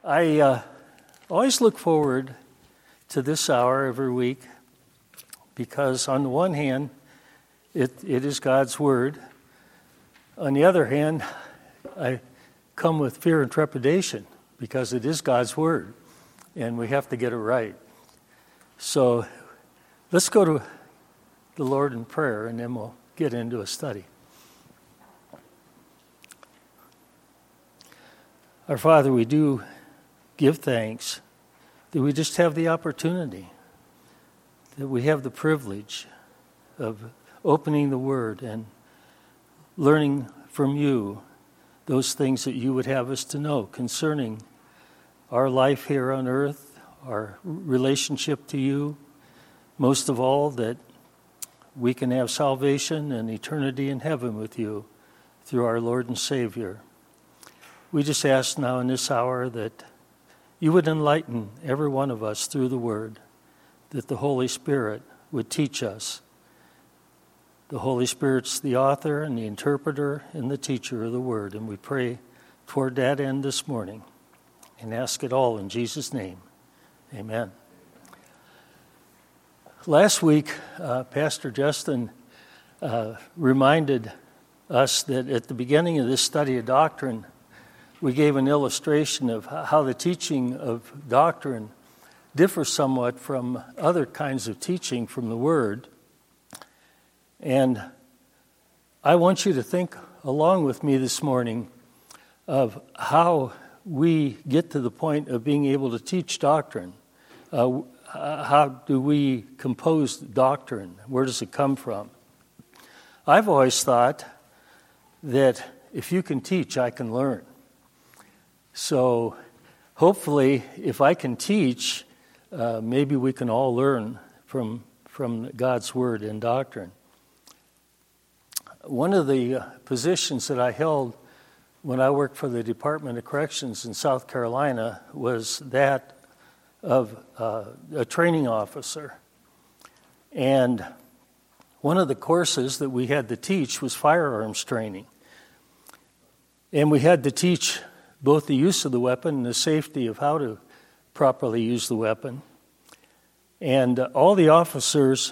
I always look forward to this hour every week because on the one hand, it is God's Word. On the other hand, I come with fear and trepidation because it is God's Word and we have to get it right. So let's go to the Lord in prayer and then we'll get into a study. Our Father, we do give thanks that we just have the opportunity, that we have the privilege of opening the Word and learning from you those things that you would have us to know concerning our life here on earth, our relationship to you, most of all that we can have salvation and eternity in heaven with you through our Lord and Savior. We just ask now in this hour that you would enlighten every one of us through the Word, that the Holy Spirit would teach us. The Holy Spirit's the author and the interpreter and the teacher of the Word, and we pray toward that end this morning and ask it all in Jesus' name. Amen. Last week, Pastor Justin reminded us that at the beginning of this study of doctrine, we gave an illustration of how the teaching of doctrine differs somewhat from other kinds of teaching from the Word. And I want you to think along with me this morning of how we get to the point of being able to teach doctrine. How do we compose doctrine? Where does it come from? I've always thought that if you can teach, I can learn. So hopefully, if I can teach, maybe we can all learn from God's Word and doctrine. One of the positions that I held when I worked for the Department of Corrections in South Carolina was that of a training officer. And one of the courses that we had to teach was firearms training. And we had to teach both the use of the weapon and the safety of how to properly use the weapon. And all the officers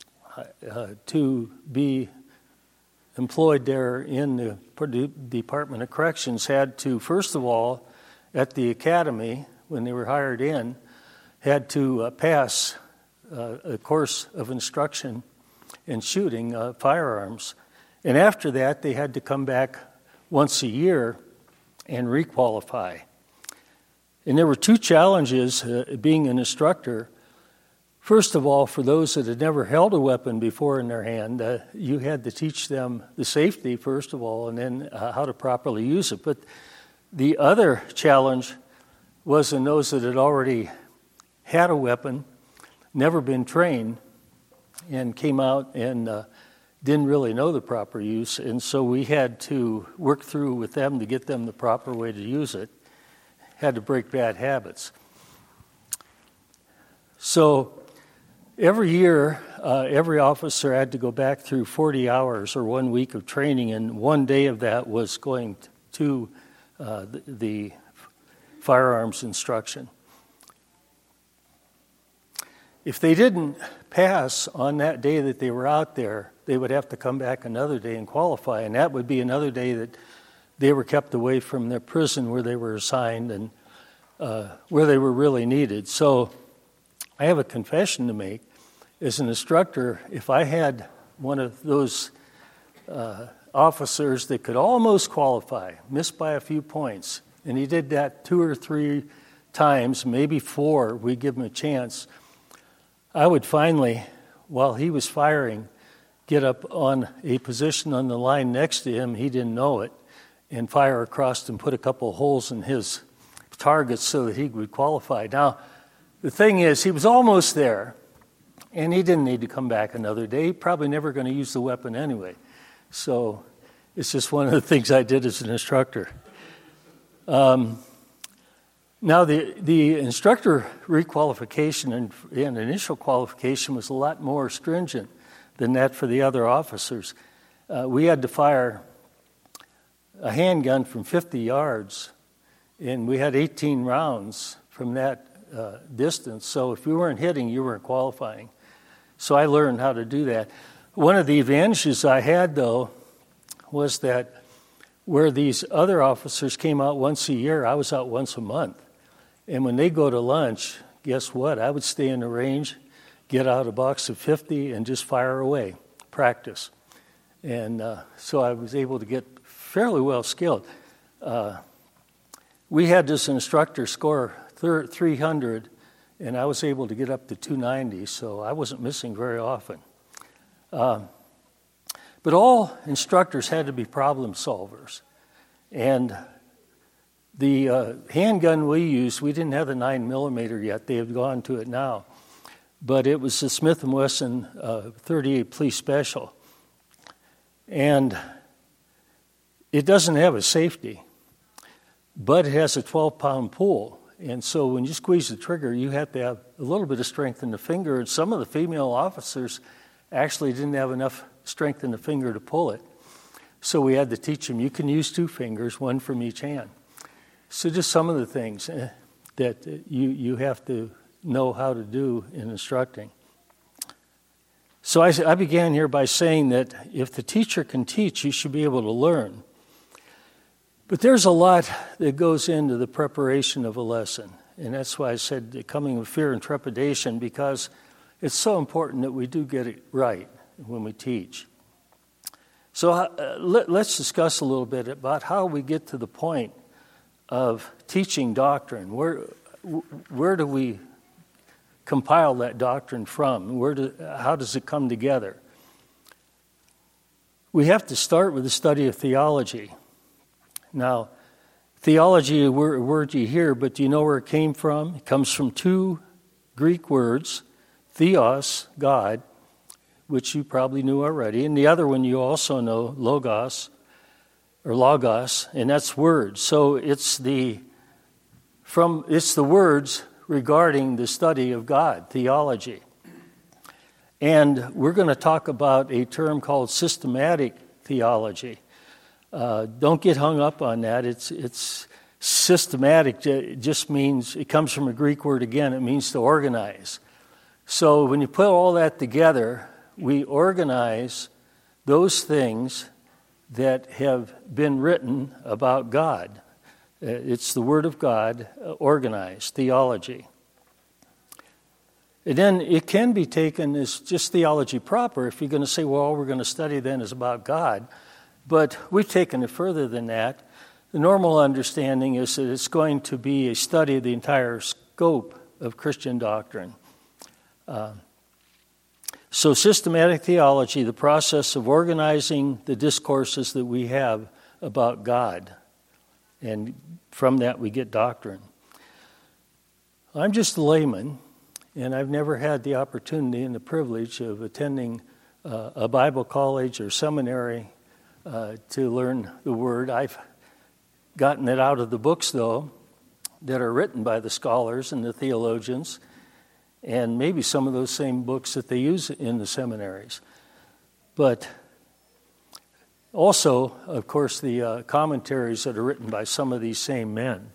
to be employed there in the Department of Corrections had to, first of all, at the academy, when they were hired in, had to pass a course of instruction in shooting firearms. And after that, they had to come back once a year and requalify. And there were two challenges being an instructor. First of all, for those that had never held a weapon before in their hand, you had to teach them the safety, first of all, and then how to properly use it. But the other challenge was in those that had already had a weapon, never been trained, and came out and didn't really know the proper use. And so we had to work through with them to get them the proper way to use it. Had to break bad habits. So every year, every officer had to go back through 40 hours or 1 week of training, and one day of that was going to the firearms instruction. If they didn't pass on that day that they were out there, they would have to come back another day and qualify, and that would be another day that they were kept away from their prison where they were assigned and where they were really needed. So I have a confession to make. As an instructor, if I had one of those officers that could almost qualify, missed by a few points, and he did that 2 or 3 times, maybe 4, we'd give him a chance, I would finally, while he was firing, get up on a position on the line next to him, he didn't know it, and fire across and put a couple of holes in his targets so that he would qualify. Now, the thing is, he was almost there, and he didn't need to come back another day. He probably never going to use the weapon anyway. So it's just one of the things I did as an instructor. Now, the instructor requalification and initial qualification was a lot more stringent than that for the other officers. We had to fire a handgun from 50 yards And we had 18 rounds from that distance. So if you weren't hitting, you weren't qualifying. So I learned how to do that. One of the advantages I had, though, was that where these other officers came out once a year, I was out once a month. And when they go to lunch, guess what? I would stay in the range, get out a box of 50, and just fire away, practice. And so I was able to get fairly well skilled. We had this instructor score 300, and I was able to get up to 290, so I wasn't missing very often. But all instructors had to be problem solvers. And the handgun we used, we didn't have the 9mm yet. They have gone to it now. But it was the Smith & Wesson 38 Police Special. And it doesn't have a safety, but it has a 12-pound pull. And so when you squeeze the trigger, you have to have a little bit of strength in the finger. And some of the female officers actually didn't have enough strength in the finger to pull it. So we had to teach them, you can use 2 fingers, 1 from each hand. So just some of the things that you have to know how to do in instructing. So I began here by saying that if the teacher can teach, you should be able to learn. But there's a lot that goes into the preparation of a lesson. And that's why I said coming with fear and trepidation, because it's so important that we do get it right when we teach. So let's discuss a little bit about how we get to the point of teaching doctrine. Where do we compile that doctrine from? How does it come together? We have to start with the study of theology. Now, theology is a word you hear, but do you know where it came from? It comes from 2 Greek words, theos, God, which you probably knew already, and the other one you also know, logos, and that's words. So it's the words regarding the study of God, theology. And we're going to talk about a term called systematic theology. Don't get hung up on that. It's systematic. It just means, it comes from a Greek word again. It means to organize. So when you put all that together, we organize those things that have been written about God. It's the Word of God, organized, theology. And then it can be taken as just theology proper if you're going to say, well, all we're going to study then is about God. But we've taken it further than that. The normal understanding is that it's going to be a study of the entire scope of Christian doctrine. So systematic theology, the process of organizing the discourses that we have about God. And from that we get doctrine. I'm just a layman, and I've never had the opportunity and the privilege of attending a Bible college or seminary to learn the Word. I've gotten it out of the books, though, that are written by the scholars and the theologians, and maybe some of those same books that they use in the seminaries. But also, of course, the commentaries that are written by some of these same men.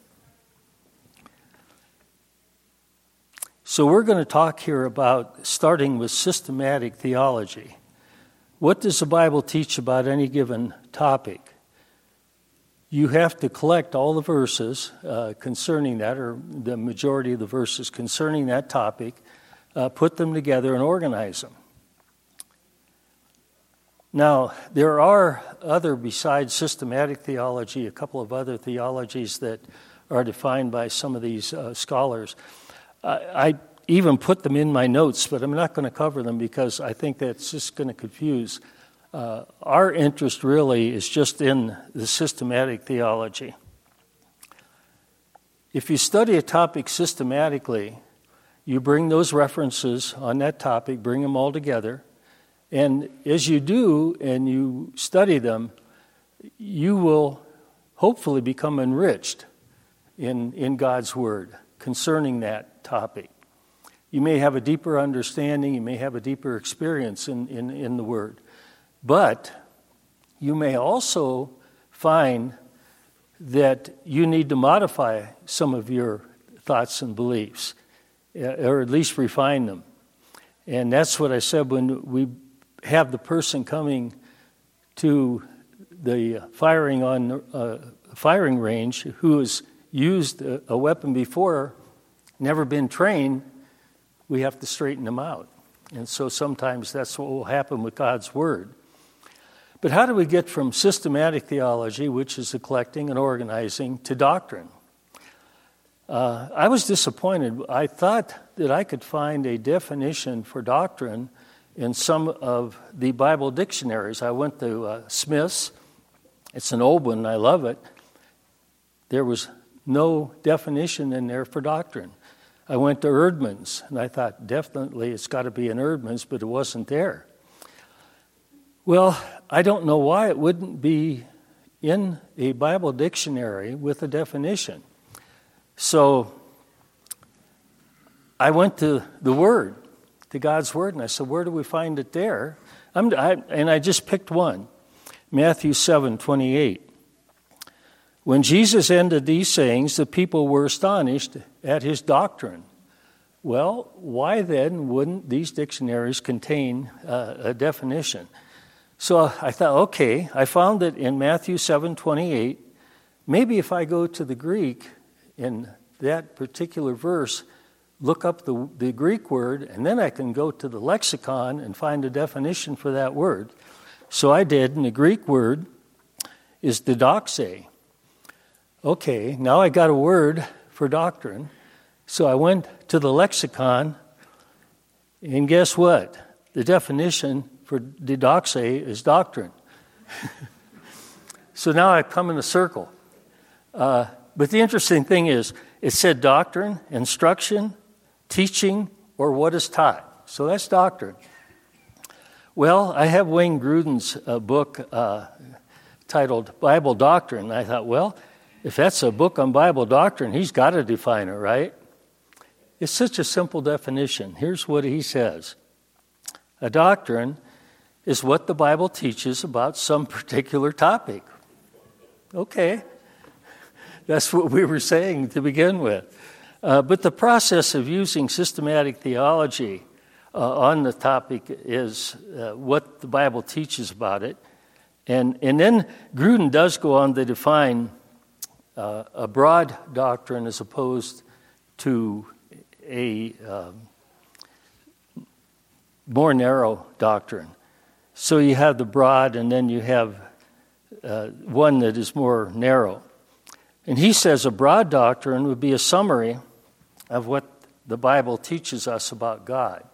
So we're going to talk here about starting with systematic theology. What does the Bible teach about any given topic? You have to collect all the verses concerning that, or the majority of the verses concerning that topic, put them together and organize them. Now, there are other, besides systematic theology, a couple of other theologies that are defined by some of these scholars. I even put them in my notes, but I'm not going to cover them because I think that's just going to confuse. Our interest really is just in the systematic theology. If you study a topic systematically, you bring those references on that topic, bring them all together, and as you do and you study them, you will hopefully become enriched in God's Word concerning that topic. You may have a deeper understanding, you may have a deeper experience in the Word. But you may also find that you need to modify some of your thoughts and beliefs, or at least refine them. And that's what I said when we have the person coming to the firing range who has used a weapon before, never been trained. We have to straighten them out. And so sometimes that's what will happen with God's Word. But how do we get from systematic theology, which is the collecting and organizing, to doctrine? I was disappointed. I thought that I could find a definition for doctrine in some of the Bible dictionaries. I went to Smith's. It's an old one, and I love it. There was no definition in there for doctrine. I went to Erdman's, and I thought, definitely it's got to be in Erdman's, but it wasn't there. Well, I don't know why it wouldn't be in a Bible dictionary with a definition. So I went to the Word, to God's Word, and I said, where do we find it there? And I just picked one, Matthew 7:28. When Jesus ended these sayings, the people were astonished at his doctrine. Well, why then wouldn't these dictionaries contain a definition? So I thought, okay, I found it in Matthew 7:28. Maybe if I go to the Greek in that particular verse, look up the Greek word, and then I can go to the lexicon and find a definition for that word. So I did, and the Greek word is didoxe. Okay, now I got a word for doctrine. So I went to the lexicon, and guess what? The definition for didoxe is doctrine. So now I come in a circle. But the interesting thing is, it said doctrine, instruction, teaching, or what is taught. So that's doctrine. Well, I have Wayne Gruden's book titled Bible Doctrine. And I thought, well, if that's a book on Bible doctrine, he's got to define it, right? It's such a simple definition. Here's what he says. A doctrine is what the Bible teaches about some particular topic. Okay. That's what we were saying to begin with. But the process of using systematic theology on the topic is what the Bible teaches about it. And then Gruden does go on to define a broad doctrine as opposed to a more narrow doctrine. So you have the broad, and then you have one that is more narrow. And he says a broad doctrine would be a summary of what the Bible teaches us about God.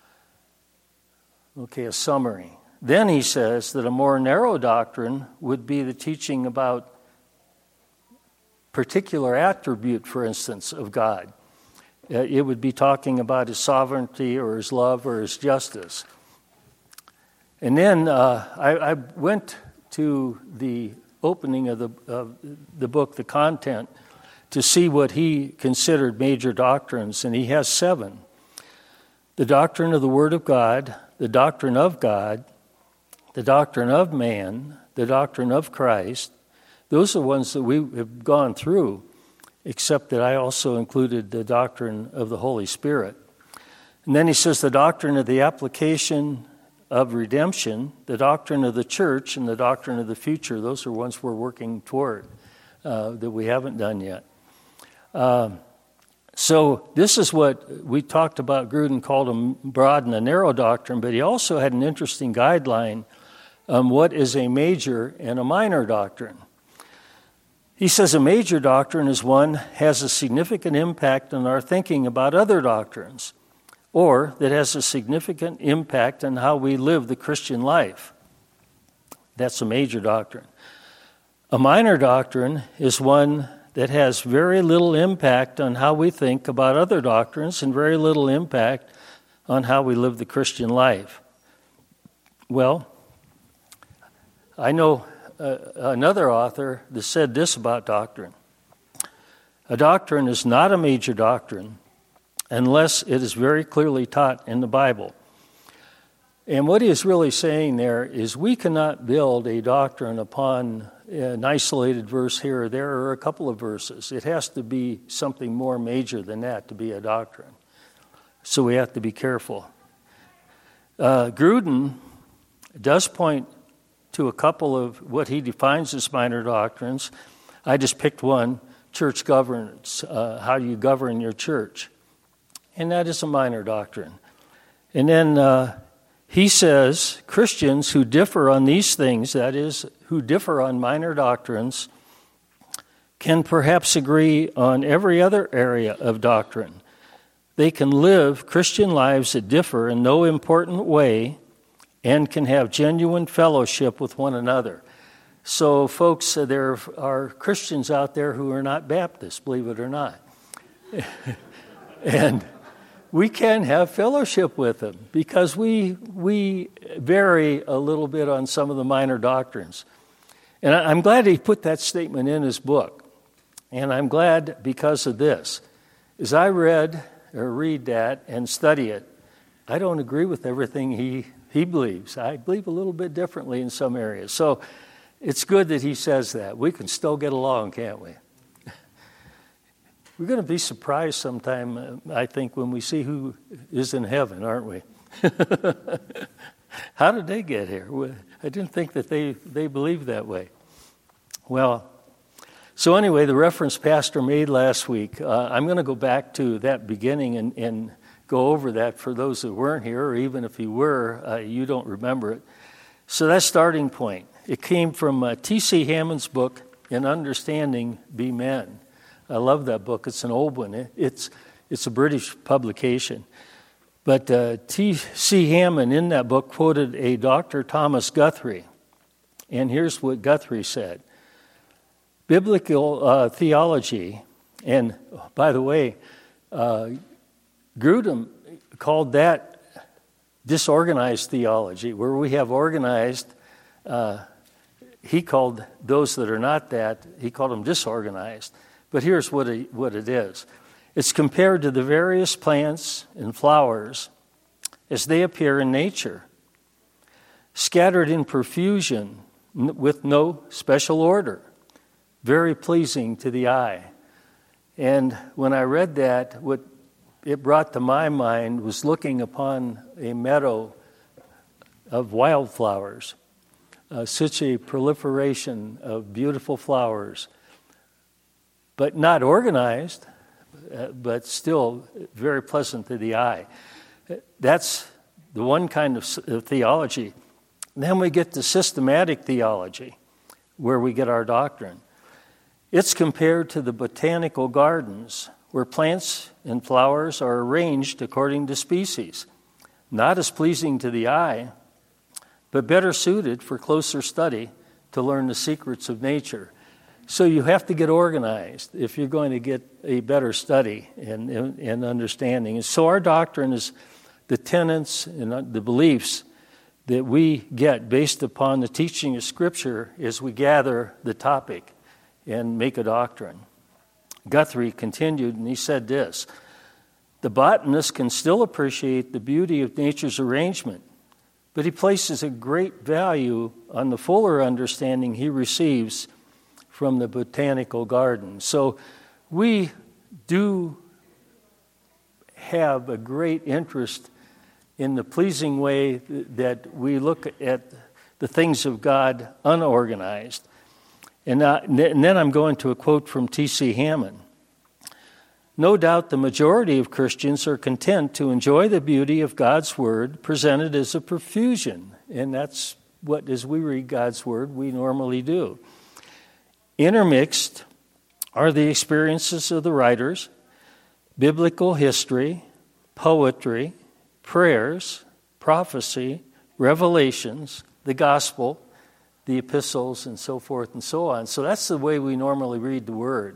Okay, a summary. Then he says that a more narrow doctrine would be the teaching about particular attribute, for instance, of God. It would be talking about his sovereignty or his love or his justice. And then I went to the opening of the book, the content, to see what he considered major doctrines, and he has 7. The doctrine of the Word of God, the doctrine of God, the doctrine of man, the doctrine of Christ. Those are ones that we have gone through, except that I also included the doctrine of the Holy Spirit. And then he says the doctrine of the application of redemption, the doctrine of the church, and the doctrine of the future. Those are ones we're working toward that we haven't done yet. So this is what we talked about. Gruden called them broad and a narrow doctrine, but he also had an interesting guideline on what is a major and a minor doctrine. He says a major doctrine is one has a significant impact on our thinking about other doctrines, or that has a significant impact on how we live the Christian life. That's a major doctrine. A minor doctrine is one that has very little impact on how we think about other doctrines and very little impact on how we live the Christian life. Well, I know another author that said this about doctrine. A doctrine is not a major doctrine unless it is very clearly taught in the Bible. And what he is really saying there is we cannot build a doctrine upon an isolated verse here or there or a couple of verses. It has to be something more major than that to be a doctrine. So we have to be careful. Grudem does point to a couple of what he defines as minor doctrines. I just picked one, church governance. How do you govern your church? And that is a minor doctrine. And then he says Christians who differ on these things, that is, who differ on minor doctrines, can perhaps agree on every other area of doctrine. They can live Christian lives that differ in no important way and can have genuine fellowship with one another. So, folks, there are Christians out there who are not Baptists, believe it or not. And we can have fellowship with them because we vary a little bit on some of the minor doctrines. And I'm glad he put that statement in his book. And I'm glad because of this. As I read that and study it, I don't agree with everything he believes. I believe a little bit differently in some areas. So it's good that he says that. We can still get along, can't we? We're going to be surprised sometime, I think, when we see who is in heaven, aren't we? How did they get here? I didn't think that they believed that way. Well, so anyway, the reference Pastor made last week, I'm going to go back to that beginning and go over that for those that weren't here, or even if you were, you don't remember it. So that starting point, it came from T.C. Hammond's book, In Understanding Be Men. I love that book. It's an old one. It's a British publication. But T.C. Hammond in that book quoted a Dr. Thomas Guthrie. And here's what Guthrie said. Biblical theology, and by the way, Grudem called that disorganized theology, where we have organized, he called those that are not that, he called them disorganized. But here's what it is. It's compared to the various plants and flowers as they appear in nature, scattered in profusion with no special order, very pleasing to the eye. And when I read that, what it brought to my mind was looking upon a meadow of wildflowers, such a proliferation of beautiful flowers, but not organized, but still very pleasant to the eye. That's the one kind of theology. Then we get to systematic theology, where we get our doctrine. It's compared to the botanical gardens, where plants and flowers are arranged according to species, not as pleasing to the eye, but better suited for closer study to learn the secrets of nature. So you have to get organized if you're going to get a better study and understanding. And so our doctrine is the tenets and the beliefs that we get based upon the teaching of Scripture as we gather the topic and make a doctrine. Guthrie continued, and he said this, the botanist can still appreciate the beauty of nature's arrangement, but he places a great value on the fuller understanding he receives from the botanical garden. So we do have a great interest in the pleasing way that we look at the things of God unorganized. And then I'm going to a quote from T.C. Hammond. No doubt the majority of Christians are content to enjoy the beauty of God's Word presented as a profusion. And that's what, as we read God's Word, we normally do. Intermixed are the experiences of the writers, biblical history, poetry, prayers, prophecy, revelations, the gospel, the epistles, and so forth and so on. So that's the way we normally read the Word.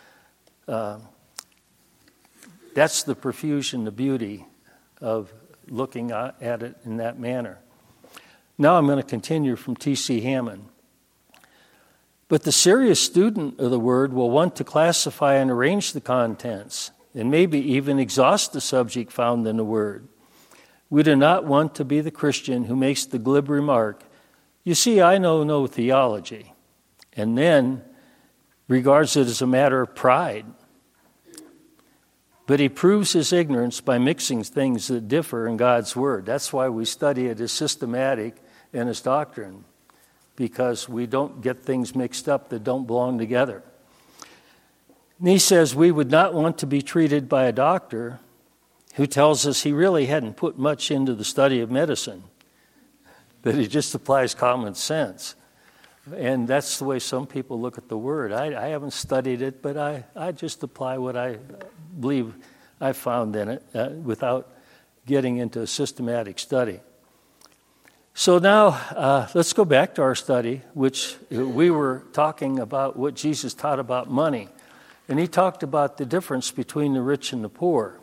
That's the profusion, the beauty of looking at it in that manner. Now I'm going to continue from T.C. Hammond. But the serious student of the Word will want to classify and arrange the contents, and maybe even exhaust the subject found in the Word. We do not want to be the Christian who makes the glib remark, you see, I know no theology, and then regards it as a matter of pride. But he proves his ignorance by mixing things that differ in God's Word. That's why we study it as systematic and as doctrine, because we don't get things mixed up that don't belong together. And he says we would not want to be treated by a doctor who tells us he really hadn't put much into the study of medicine, that he just applies common sense. And that's the way some people look at the Word. I haven't studied it, but I just apply what I believe I found in it without getting into a systematic study. So now let's go back to our study, which we were talking about what Jesus taught about money. And he talked about the difference between the rich and the poor.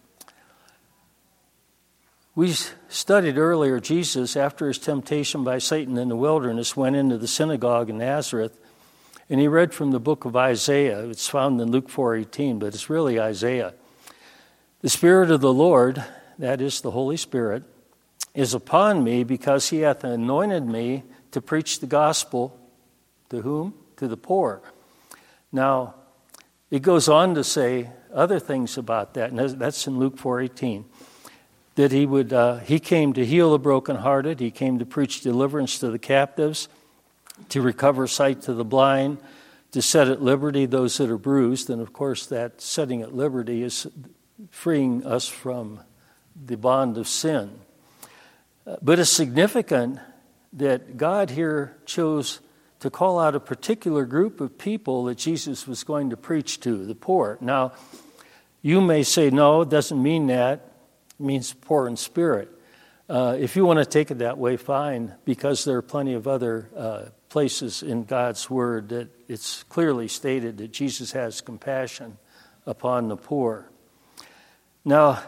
We studied earlier, Jesus, after his temptation by Satan in the wilderness, went into the synagogue in Nazareth, and he read from the book of Isaiah. It's found in Luke 4:18, but it's really Isaiah. The Spirit of the Lord, that is the Holy Spirit, is upon me because he hath anointed me to preach the gospel to whom? To the poor. Now, it goes on to say other things about that, and that's in Luke 4:18. That he came to heal the brokenhearted, he came to preach deliverance to the captives, to recover sight to the blind, to set at liberty those that are bruised. And of course, that setting at liberty is freeing us from the bond of sin. But it's significant that God here chose to call out a particular group of people that Jesus was going to preach to, the poor. Now, you may say, no, it doesn't mean that. It means poor in spirit. If you want to take it that way, fine, because there are plenty of other places in God's Word that it's clearly stated that Jesus has compassion upon the poor. Now,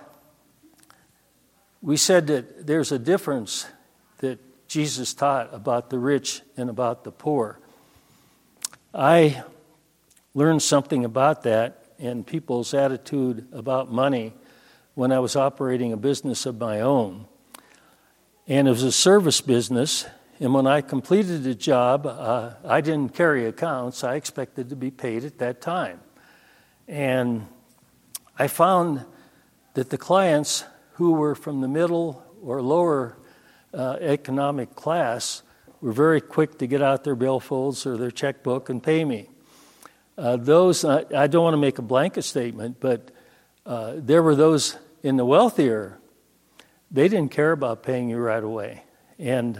we said that there's a difference that Jesus taught about the rich and about the poor. I learned something about that and people's attitude about money when I was operating a business of my own. And it was a service business, and when I completed the job, I didn't carry accounts. I expected to be paid at that time. And I found that the clients who were from the middle or lower economic class were very quick to get out their billfolds or their checkbook and pay me. I don't want to make a blanket statement, but there were those in the wealthier, they didn't care about paying you right away. And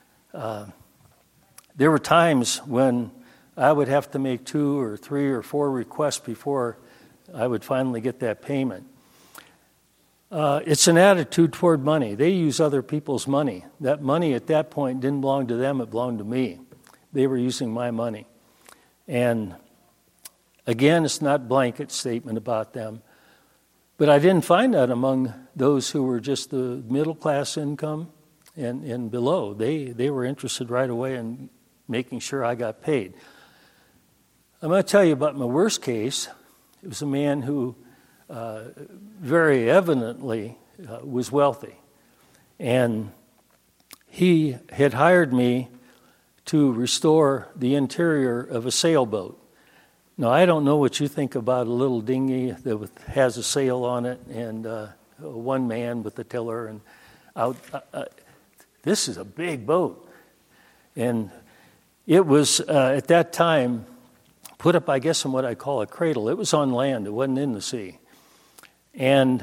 there were times when I would have to make 2 or 3 or 4 requests before I would finally get that payment. It's an attitude toward money. They use other people's money. That money at that point didn't belong to them, it belonged to me. They were using my money. And again, it's not a blanket statement about them. But I didn't find that among those who were just the middle class income and below. They were interested right away in making sure I got paid. I'm going to tell you about my worst case. It was a man who very evidently was wealthy. And he had hired me to restore the interior of a sailboat. Now, I don't know what you think about a little dinghy that has a sail on it and one man with the tiller and out. This is a big boat. And it was, at that time, put up, I guess, in what I call a cradle. It was on land. It wasn't in the sea. And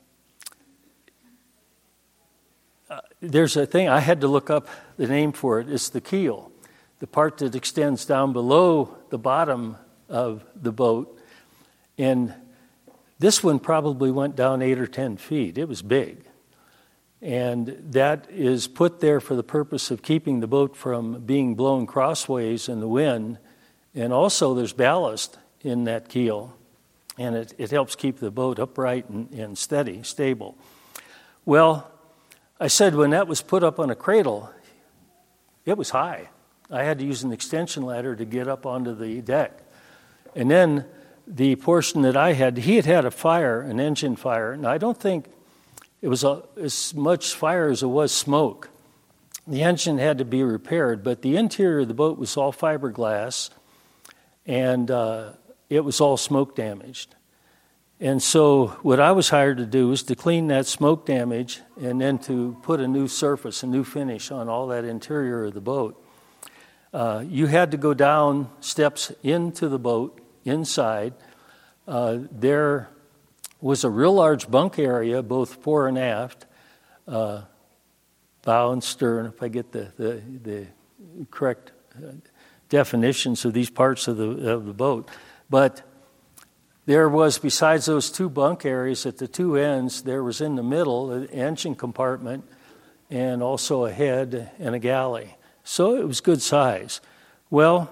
there's a thing, I had to look up the name for it. It's the keel, the part that extends down below the bottom of the boat. And this one probably went down 8 or 10 feet. It was big. And that is put there for the purpose of keeping the boat from being blown crossways in the wind. And also there's ballast in that keel. And it helps keep the boat upright and steady, stable. Well, I said when that was put up on a cradle, it was high. I had to use an extension ladder to get up onto the deck. And then the portion that I had, he had a fire, an engine fire, and I don't think it was as much fire as it was smoke. the engine had to be repaired, but the interior of the boat was all fiberglass, and it was all smoke damaged. And so what I was hired to do was to clean that smoke damage and then to put a new surface, a new finish on all that interior of the boat. You had to go down steps into the boat, inside. There was a real large bunk area, both fore and aft, bow and stern, if I get the correct definitions of these parts of the boat. But there was, besides those two bunk areas at the two ends, there was in the middle an engine compartment and also a head and a galley. So it was good size. Well,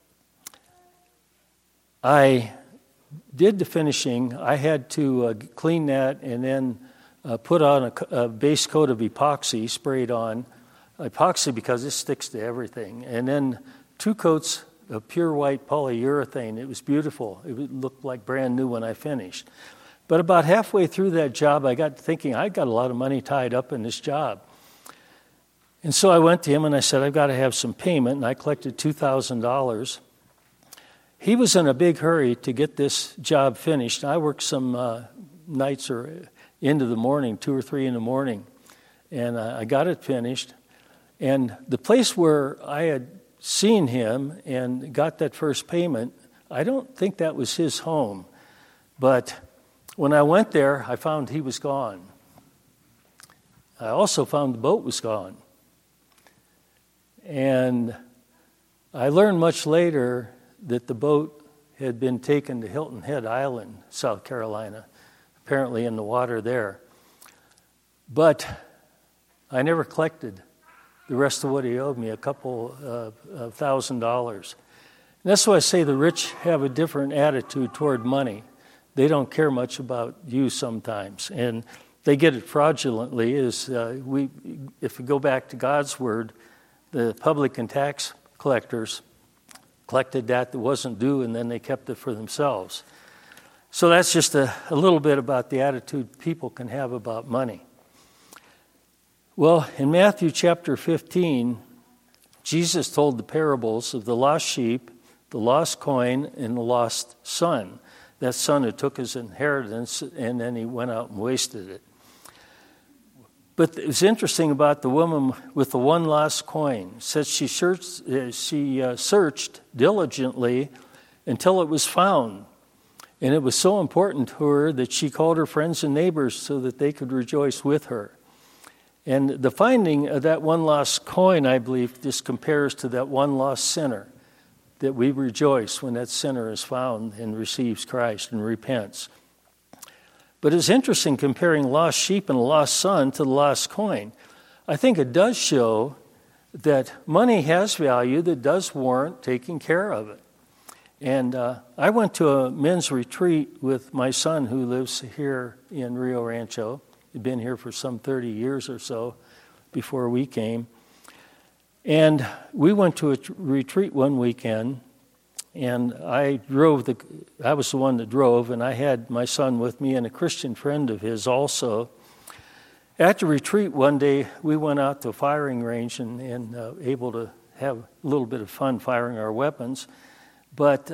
I did the finishing. I had to clean that and then put on a base coat of epoxy, sprayed on. Epoxy because it sticks to everything. And then 2 coats of pure white polyurethane. It was beautiful. It looked like brand new when I finished. But about halfway through that job, I got thinking, I got a lot of money tied up in this job. And so I went to him and I said, I've got to have some payment. And I collected $2,000. He was in a big hurry to get this job finished. I worked some nights or into the morning, 2 or 3 in the morning. And I got it finished. And the place where I had seen him and got that first payment, I don't think that was his home. But when I went there, I found he was gone. I also found the boat was gone. And I learned much later that the boat had been taken to Hilton Head Island, South Carolina, apparently in the water there. But I never collected the rest of what he owed me, a couple of $1,000. And that's why I say the rich have a different attitude toward money. They don't care much about you sometimes. And they get it fraudulently. If we go back to God's word, the public and tax collectors collected that wasn't due, and then they kept it for themselves. So that's just a little bit about the attitude people can have about money. Well, in Matthew chapter 15, Jesus told the parables of the lost sheep, the lost coin, and the lost son. That son who took his inheritance and then he went out and wasted it. But it's interesting about the woman with the one lost coin. It says she searched diligently until it was found. And it was so important to her that she called her friends and neighbors so that they could rejoice with her. And the finding of that one lost coin, I believe, just compares to that one lost sinner, that we rejoice when that sinner is found and receives Christ and repents. But it's interesting comparing lost sheep and a lost son to the lost coin. I think it does show that money has value that does warrant taking care of it. And I went to a men's retreat with my son who lives here in Rio Rancho. He'd been here for some 30 years or so before we came. And we went to a retreat one weekend, and I was the one that drove, and I had my son with me and a Christian friend of his also. At the retreat one day, we went out to a firing range and able to have a little bit of fun firing our weapons. But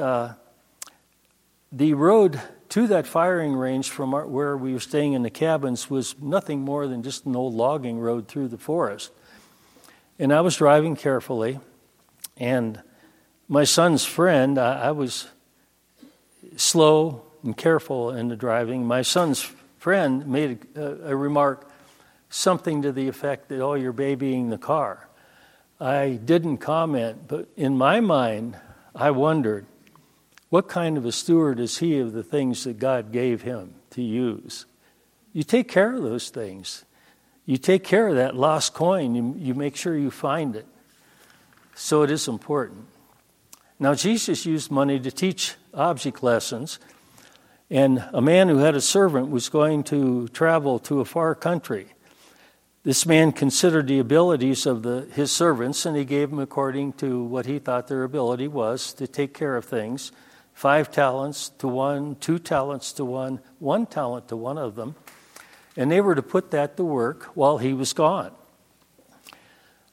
the road to that firing range from where we were staying in the cabins was nothing more than just an old logging road through the forest. And I was driving carefully, and my son's friend, I was slow and careful in the driving. My son's friend made a remark, something to the effect that, oh, you're babying the car. I didn't comment, but in my mind, I wondered, what kind of a steward is he of the things that God gave him to use? You take care of those things. You take care of that lost coin. You make sure you find it. So it is important. Now, Jesus used money to teach object lessons. And a man who had a servant was going to travel to a far country. This man considered the abilities of his servants, and he gave them according to what he thought their ability was to take care of things. 5 talents to one, 2 talents to one, 1 talent to one of them. And they were to put that to work while he was gone.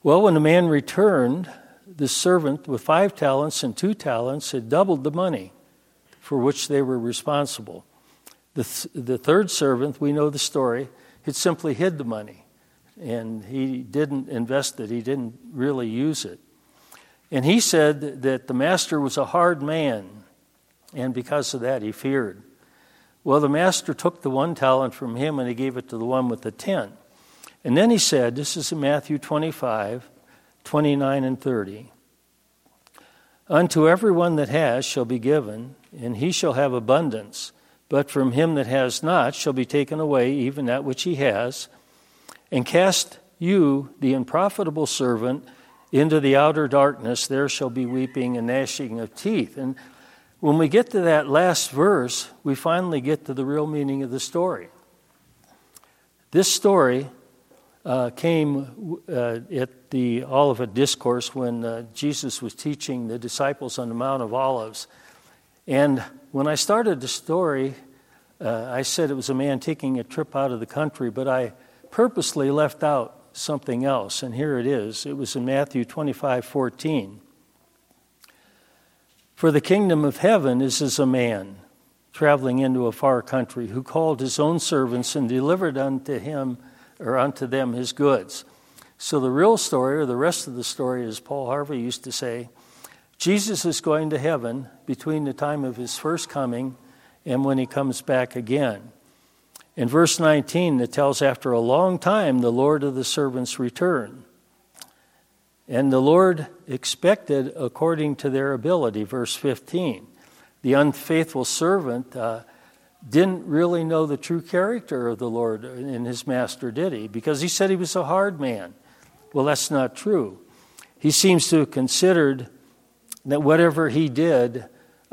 Well, when the man returned, the servant with 5 talents and 2 talents had doubled the money for which they were responsible. The third servant, we know the story, had simply hid the money, and he didn't invest it. He didn't really use it. And he said that the master was a hard man, and because of that, he feared. Well, the master took the 1 talent from him, and he gave it to the one with the 10. And then he said, this is in Matthew 25, 29 and 30, unto everyone that has shall be given, and he shall have abundance. But from him that has not shall be taken away even that which he has. And cast you, the unprofitable servant, into the outer darkness. There shall be weeping and gnashing of teeth. And when we get to that last verse, we finally get to the real meaning of the story. This story came at the Olivet Discourse when Jesus was teaching the disciples on the Mount of Olives. And when I started the story, I said it was a man taking a trip out of the country, but I purposely left out something else, and here it is. It was in Matthew 25:14. For the kingdom of heaven is as a man traveling into a far country who called his own servants and delivered unto them his goods. So the real story, or the rest of the story, as Paul Harvey used to say, Jesus is going to heaven between the time of his first coming and when he comes back again. In verse 19, it tells, after a long time, the Lord of the servants returned. And the Lord expected according to their ability, verse 15. The unfaithful servant didn't really know the true character of the Lord and his master, did he? Because he said he was a hard man. Well, that's not true. He seems to have considered that whatever he did,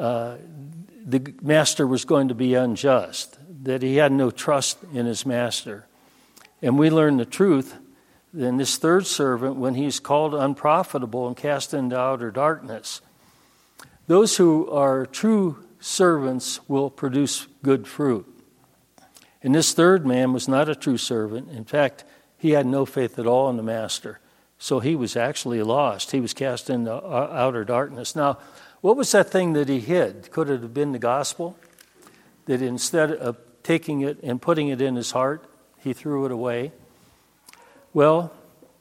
the master was going to be unjust, that he had no trust in his master. And we learn the truth in this third servant when he's called unprofitable and cast into outer darkness. Those who are true servants will produce good fruit. And this third man was not a true servant. In fact, he had no faith at all in the master. So he was actually lost. He was cast into outer darkness. Now, what was that thing that he hid? Could it have been the gospel? That instead of taking it and putting it in his heart, he threw it away? Well,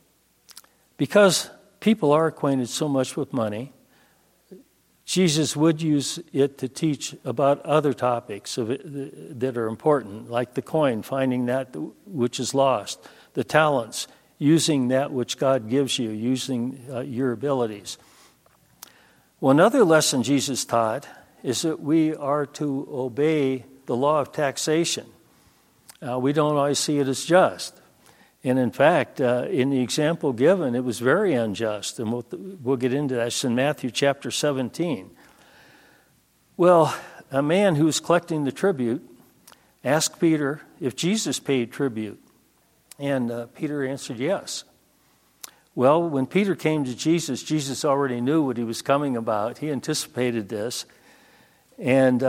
because people are acquainted so much with money, Jesus would use it to teach about other topics of it that are important, like the coin, finding that which is lost, the talents, using that which God gives you, using your abilities. Well, another lesson Jesus taught is that we are to obey the law of taxation. We don't always see it as just. And in fact, in the example given, it was very unjust. And we'll get into that. It's in Matthew chapter 17. Well, a man who was collecting the tribute asked Peter if Jesus paid tribute. And Peter answered yes. Well, when Peter came to Jesus, Jesus already knew what he was coming about. He anticipated this. And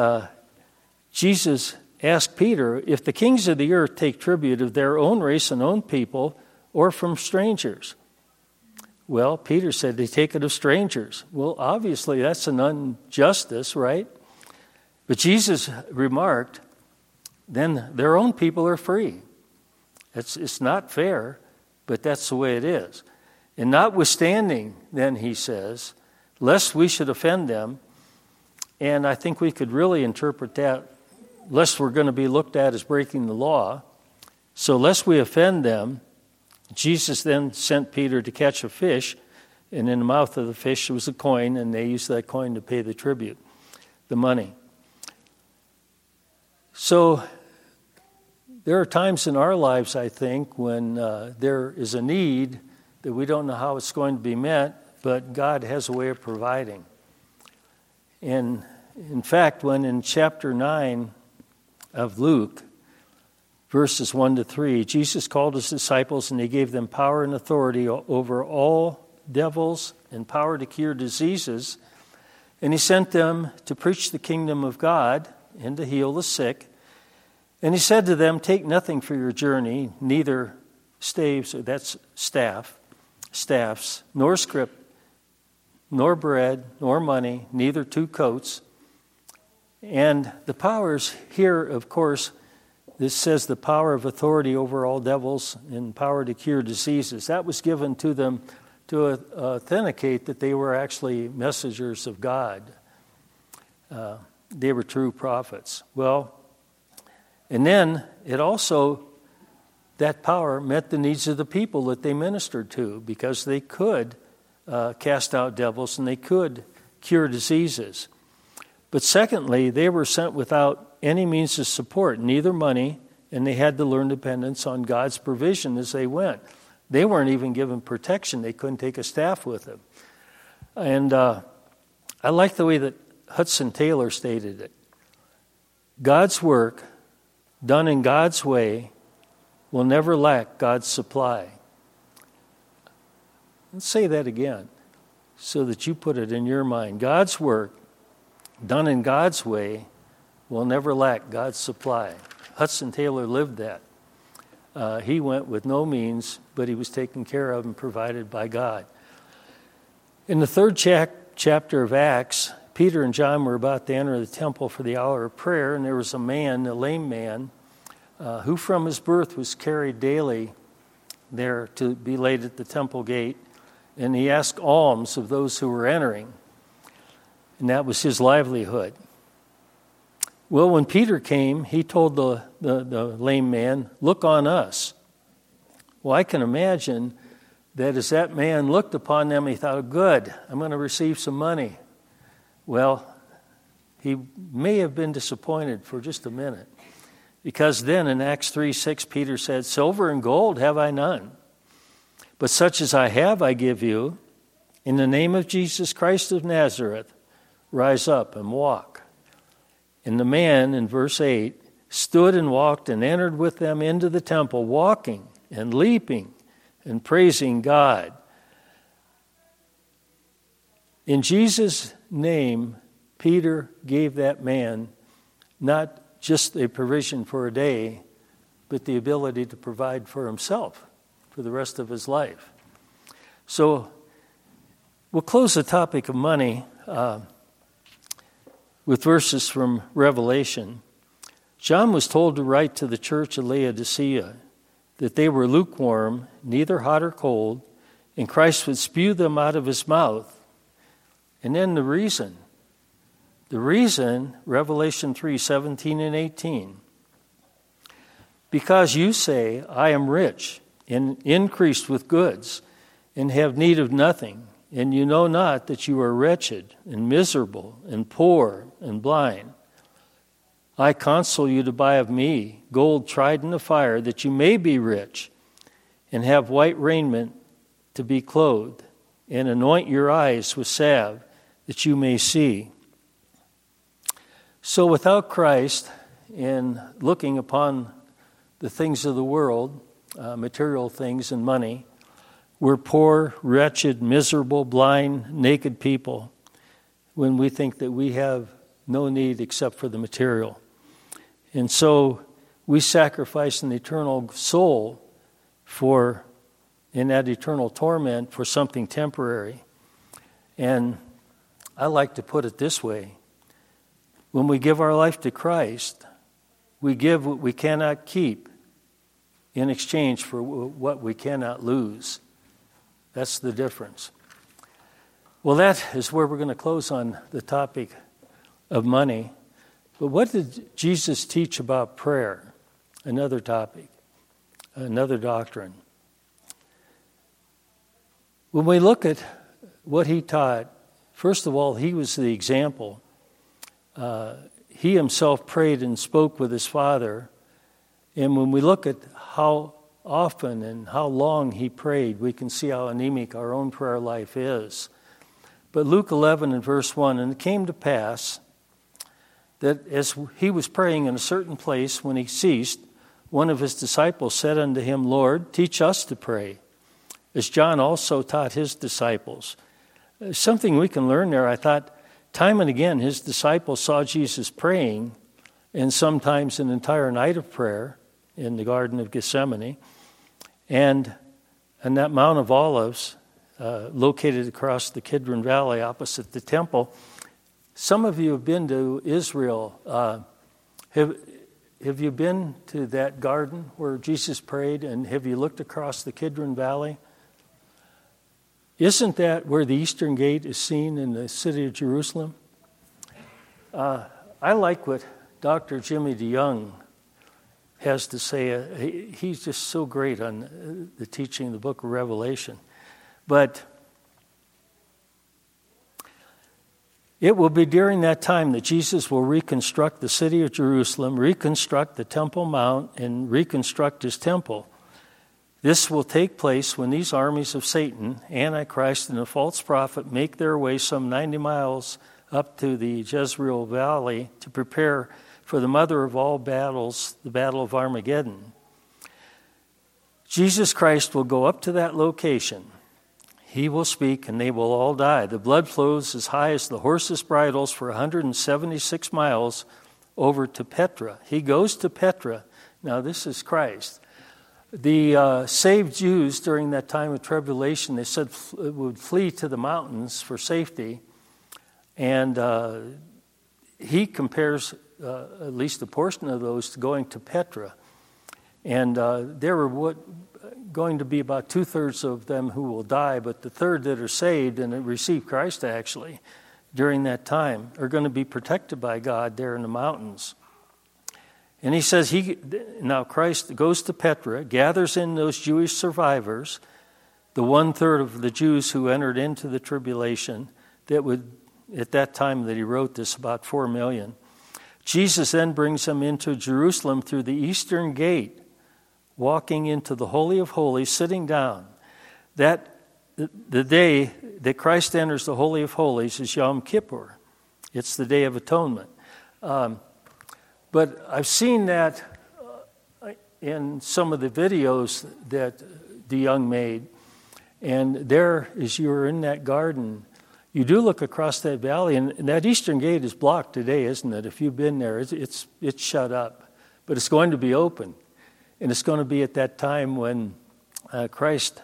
Jesus asked Peter if the kings of the earth take tribute of their own race and own people or from strangers. Well, Peter said they take it of strangers. Well, obviously that's an injustice, right? But Jesus remarked, then their own people are free. It's not fair, but that's the way it is. And notwithstanding, then he says, lest we should offend them, and I think we could really interpret that, lest we're going to be looked at as breaking the law. So lest we offend them, Jesus then sent Peter to catch a fish, and in the mouth of the fish was a coin, and they used that coin to pay the tribute, the money. So there are times in our lives, I think, when there is a need that we don't know how it's going to be met, but God has a way of providing. And in fact, when in chapter 9 of Luke, verses 1 to 3, Jesus called his disciples and he gave them power and authority over all devils and power to cure diseases. And he sent them to preach the kingdom of God and to heal the sick. And he said to them, take nothing for your journey, neither staves, that's staff, staffs, nor scrip, nor bread, nor money, neither 2 coats. And the powers here, of course, this says the power of authority over all devils and power to cure diseases. That was given to them to authenticate that they were actually messengers of God. They were true prophets. Well, and then it also, that power met the needs of the people that they ministered to, because they could cast out devils and they could cure diseases. But secondly, they were sent without any means of support, neither money, and they had to learn dependence on God's provision as they went. They weren't even given protection. They couldn't take a staff with them. And I like the way that Hudson Taylor stated it. God's work, done in God's way, will never lack God's supply. Let's say that again so that you put it in your mind. God's work, done in God's way, will never lack God's supply. Hudson Taylor lived that. He went with no means, but he was taken care of and provided by God. In the 3rd chapter of Acts, Peter and John were about to enter the temple for the hour of prayer, and there was a man, a lame man, who from his birth was carried daily there to be laid at the temple gate, and he asked alms of those who were entering, and that was his livelihood. Well, when Peter came, he told the lame man, "Look on us." Well, I can imagine that as that man looked upon them, he thought, "Oh, good, I'm going to receive some money." Well, he may have been disappointed for just a minute, because then in Acts 3:6, Peter said, "Silver and gold have I none, but such as I have I give you. In the name of Jesus Christ of Nazareth, rise up and walk." And the man, in verse 8, stood and walked and entered with them into the temple, walking and leaping and praising God. In Jesus' name, Peter gave that man not just a provision for a day, but the ability to provide for himself for the rest of his life. So we'll close the topic of money with verses from Revelation. John was told to write to the church of Laodicea that they were lukewarm, neither hot or cold, and Christ would spew them out of his mouth. And then the reason, Revelation 3:17 and 18. Because you say, "I am rich and increased with goods and have need of nothing, and you know not that you are wretched and miserable and poor and blind. I counsel you to buy of me gold tried in the fire, that you may be rich, and have white raiment to be clothed, and anoint your eyes with salve, that you may see." So without Christ, in looking upon the things of the world, material things and money, we're poor, wretched, miserable, blind, naked people when we think that we have no need except for the material. And so we sacrifice an eternal soul in that eternal torment for something temporary. And I like to put it this way. When we give our life to Christ, we give what we cannot keep in exchange for what we cannot lose. That's the difference. Well, that is where we're going to close on the topic of money. But what did Jesus teach about prayer? Another topic, another doctrine. When we look at what he taught, first of all, he was the example. He himself prayed and spoke with his Father. And when we look at how often and how long he prayed, we can see how anemic our own prayer life is. But Luke 11 and verse 1, "And it came to pass that as he was praying in a certain place, when he ceased, one of his disciples said unto him, Lord, teach us to pray, as John also taught his disciples." Something we can learn there. I thought, time and again, his disciples saw Jesus praying, and sometimes an entire night of prayer in the Garden of Gethsemane. And And that Mount of Olives, located across the Kidron Valley opposite the temple. Some of you have been to Israel. Have you been to that garden where Jesus prayed, and have you looked across the Kidron Valley? Isn't that where the Eastern Gate is seen in the city of Jerusalem? I like what Dr. Jimmy DeYoung has to say. He's just so great on the teaching of the book of Revelation. But it will be during that time that Jesus will reconstruct the city of Jerusalem, reconstruct the Temple Mount, and reconstruct his temple. This will take place when these armies of Satan, Antichrist, and the false prophet make their way some 90 miles up to the Jezreel Valley to prepare for the mother of all battles, the Battle of Armageddon. Jesus Christ will go up to that location. He will speak, and they will all die. The blood flows as high as the horses' bridles for 176 miles over to Petra. He goes to Petra. Now, this is Christ. The saved Jews during that time of tribulation, they said would flee to the mountains for safety. And he compares at least a portion of those to going to Petra. And there were going to be about 2/3 of them who will die, but the third that are saved and receive Christ actually during that time are going to be protected by God there in the mountains. And he says, now Christ goes to Petra, gathers in those Jewish survivors, the 1/3 of the Jews who entered into the tribulation, that would, at that time that he wrote this, about 4 million. Jesus then brings them into Jerusalem through the eastern gate, walking into the Holy of Holies, sitting down. That the day that Christ enters the Holy of Holies is Yom Kippur. It's the Day of Atonement. But I've seen that in some of the videos that DeYoung made. And there, as you were in that garden, you do look across that valley, and that eastern gate is blocked today, isn't it? If you've been there, it's shut up. But it's going to be open. And it's going to be at that time when Christ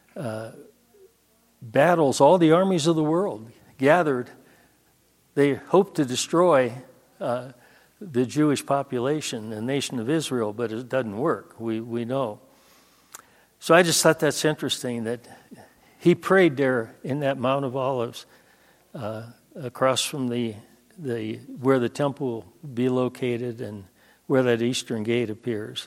battles all the armies of the world gathered. They hope to destroy the Jewish population, the nation of Israel, but it doesn't work. We know. So I just thought that's interesting that he prayed there in that Mount of Olives, across from the where the temple will be located and where that eastern gate appears.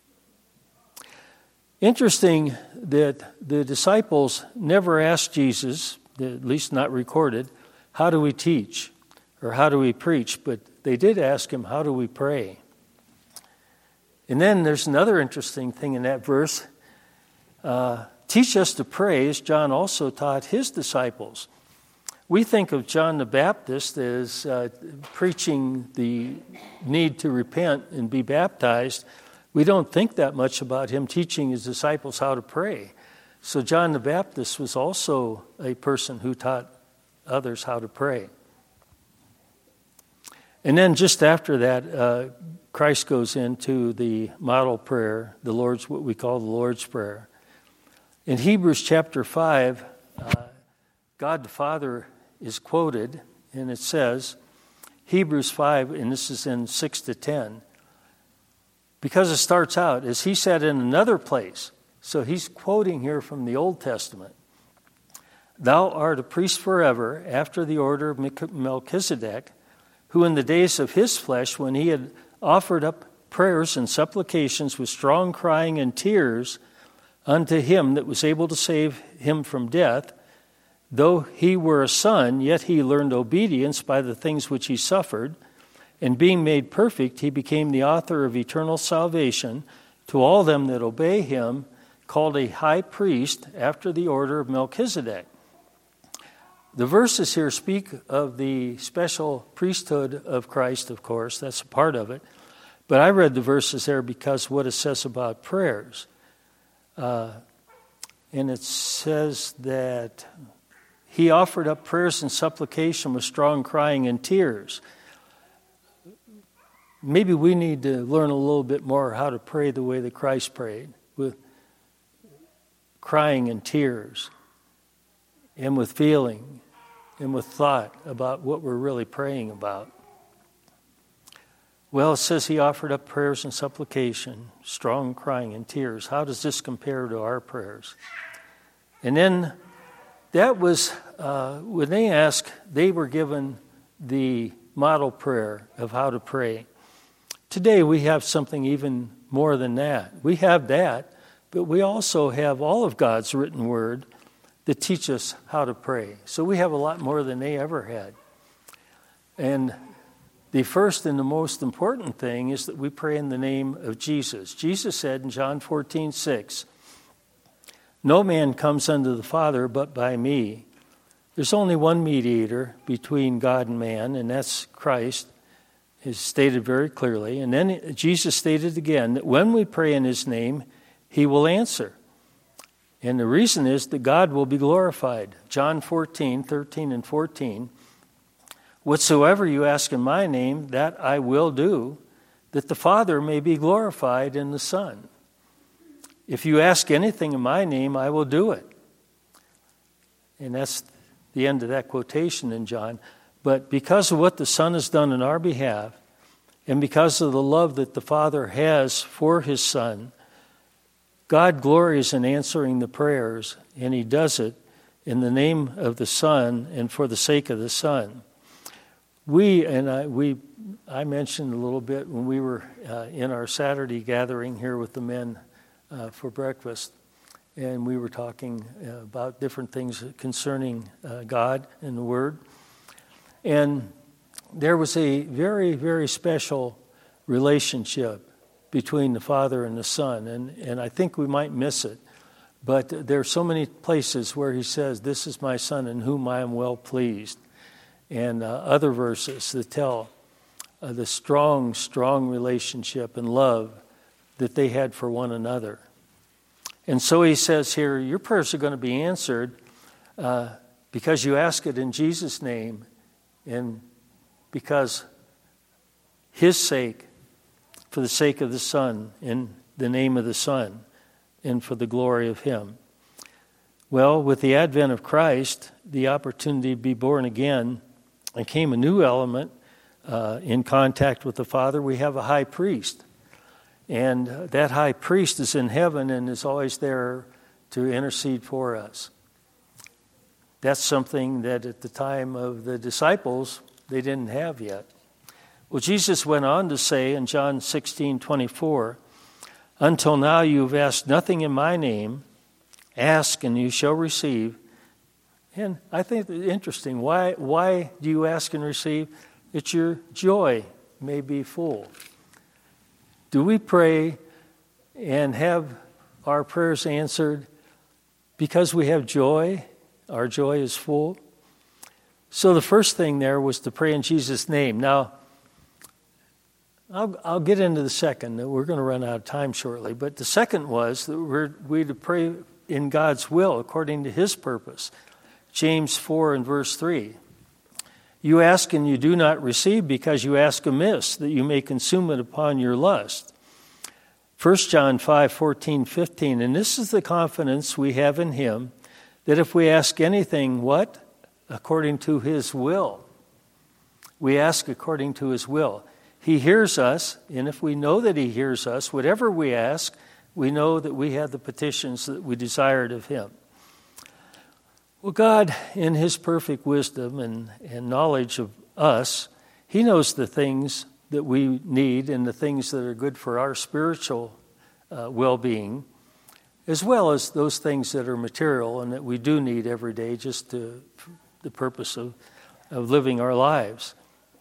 Interesting that the disciples never asked Jesus, at least not recorded, how do we teach or how do we preach? But they did ask him, how do we pray? And then there's another interesting thing in that verse. Teach us to pray, as John also taught his disciples. We think of John the Baptist as preaching the need to repent and be baptized. We don't think that much about him teaching his disciples how to pray. So John the Baptist was also a person who taught others how to pray. And then just after that, Christ goes into the model prayer, what we call the Lord's Prayer. In Hebrews chapter 5, God the Father is quoted, and it says, Hebrews 5, and this is in 6 to 10, because it starts out, as he said in another place. So he's quoting here from the Old Testament. Thou art a priest forever, after the order of Melchizedek, who in the days of his flesh, when he had offered up prayers and supplications with strong crying and tears unto him that was able to save him from death, though he were a son, yet he learned obedience by the things which he suffered. And being made perfect, he became the author of eternal salvation to all them that obey him, called a high priest after the order of Melchizedek. The verses here speak of the special priesthood of Christ, of course. That's a part of it. But I read the verses there because what it says about prayers. And it says that he offered up prayers and supplication with strong crying and tears. Maybe we need to learn a little bit more how to pray the way that Christ prayed. Of crying in tears and with feeling and with thought about what we're really praying about? Well, it says he offered up prayers and supplication, strong crying and tears. How does this compare to our prayers? And then that was, when they asked, they were given the model prayer of how to pray. Today we have something even more than that. We have that, but we also have all of God's written word that teach us how to pray. So we have a lot more than they ever had. And the first and the most important thing is that we pray in the name of Jesus. Jesus said in John 14:6, "No man comes unto the Father but by me." There's only one mediator between God and man, and that's Christ. It's stated very clearly. And then Jesus stated again that when we pray in his name, he will answer. And the reason is that God will be glorified. John 14:13 and 14. "Whatsoever you ask in my name, that I will do, that the Father may be glorified in the Son. If you ask anything in my name, I will do it." And that's the end of that quotation in John. But because of what the Son has done in our behalf, and because of the love that the Father has for his Son, God glories in answering the prayers, and he does it in the name of the Son and for the sake of the Son. I mentioned a little bit when we were in our Saturday gathering here with the men for breakfast, and we were talking about different things concerning God and the Word. And there was a very, very special relationship between the Father and the Son, and I think we might miss it. But there are so many places where he says, "This is my Son in whom I am well pleased," and other verses that tell the strong, strong relationship and love that they had for one another. And so he says here, your prayers are going to be answered because you ask it in Jesus' name and because his sake, for the sake of the Son, in the name of the Son, and for the glory of him. Well, with the advent of Christ, the opportunity to be born again, and came a new element in contact with the Father. We have a high priest. And that high priest is in heaven and is always there to intercede for us. That's something that at the time of the disciples, they didn't have yet. Well, Jesus went on to say in John 16:24, "Until now you've asked nothing in my name. Ask and you shall receive." And I think it's interesting. Why do you ask and receive? It's your joy may be full. Do we pray and have our prayers answered because we have joy? Our joy is full. So the first thing there was to pray in Jesus' name. Now, I'll get into the second. We're going to run out of time shortly. But the second was that we're to pray in God's will according to his purpose. James 4 and verse 3. "You ask and you do not receive because you ask amiss, that you may consume it upon your lust." 1 John 5:14, 15. "And this is the confidence we have in him, that if we ask anything," what? "According to his will." We ask according to his will. He hears us, and if we know that he hears us, whatever we ask, we know that we have the petitions that we desired of him. Well, God, in his perfect wisdom and knowledge of us, he knows the things that we need and the things that are good for our spiritual well-being, as well as those things that are material and that we do need every day just to the purpose of living our lives.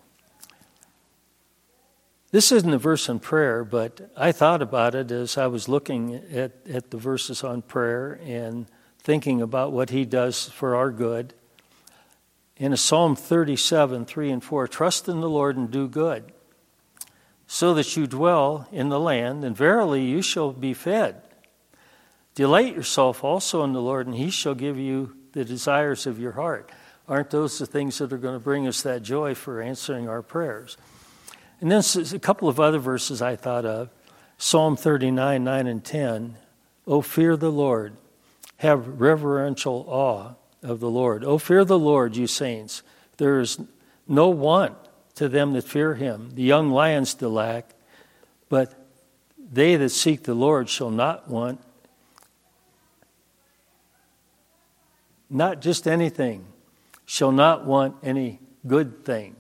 This isn't a verse on prayer, but I thought about it as I was looking at the verses on prayer and thinking about what he does for our good. In Psalm 37, 3 and 4, "Trust in the Lord and do good, so that you dwell in the land, and verily you shall be fed. Delight yourself also in the Lord, and he shall give you the desires of your heart." Aren't those the things that are going to bring us that joy for answering our prayers? And then a couple of other verses I thought of. Psalm 39, 9 and 10. "O fear the Lord, Have reverential awe of the Lord. Oh, fear the Lord, you saints. There is no want to them that fear him. The young lions do lack, but they that seek the Lord shall not want. Not just anything, shall not want any good thing.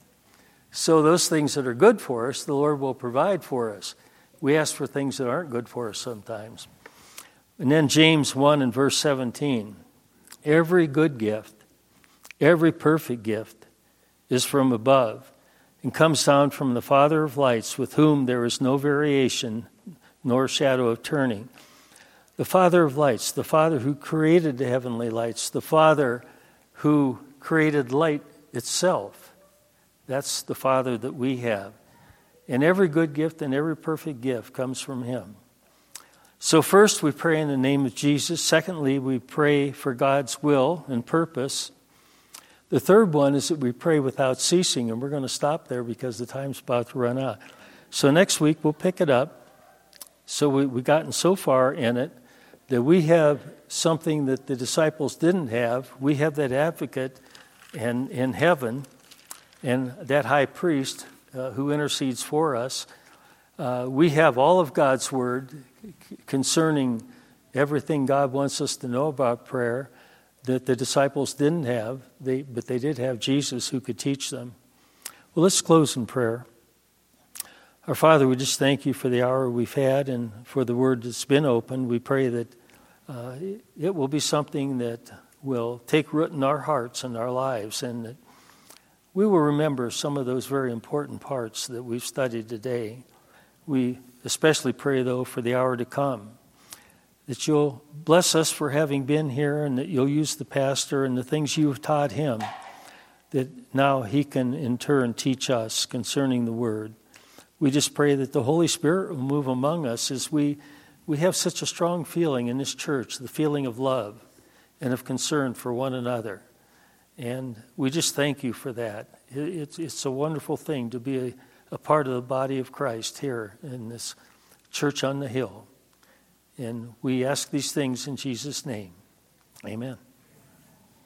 So those things that are good for us, the Lord will provide for us. We ask for things that aren't good for us sometimes. And then James 1 and verse 17. Every good gift, every perfect gift is from above and comes down from the Father of lights, with whom there is no variation nor shadow of turning. The Father of lights, the Father who created the heavenly lights, the Father who created light itself. That's the Father that we have. And every good gift and every perfect gift comes from him. So first we pray in the name of Jesus. Secondly, we pray for God's will and purpose. The third one is that we pray without ceasing, and we're going to stop there because the time's about to run out. So next week we'll pick it up. So we've gotten so far in it that we have something that the disciples didn't have. We have that advocate in heaven and that high priest who intercedes for us. We have all of God's word concerning everything God wants us to know about prayer that the disciples didn't have, but they did have Jesus who could teach them. Well, let's close in prayer. Our Father, we just thank you for the hour we've had and for the word that's been opened. We pray that it will be something that will take root in our hearts and our lives, and that we will remember some of those very important parts that we've studied today. We especially pray, though, for the hour to come, that you'll bless us for having been here, and that you'll use the pastor and the things you have taught him, that now he can in turn teach us concerning the word. We just pray that the Holy Spirit will move among us as we have such a strong feeling in this church, the feeling of love and of concern for one another. And we just thank you for that. It's a wonderful thing to be a part of the body of Christ here in this church on the hill. And we ask these things in Jesus' name. Amen.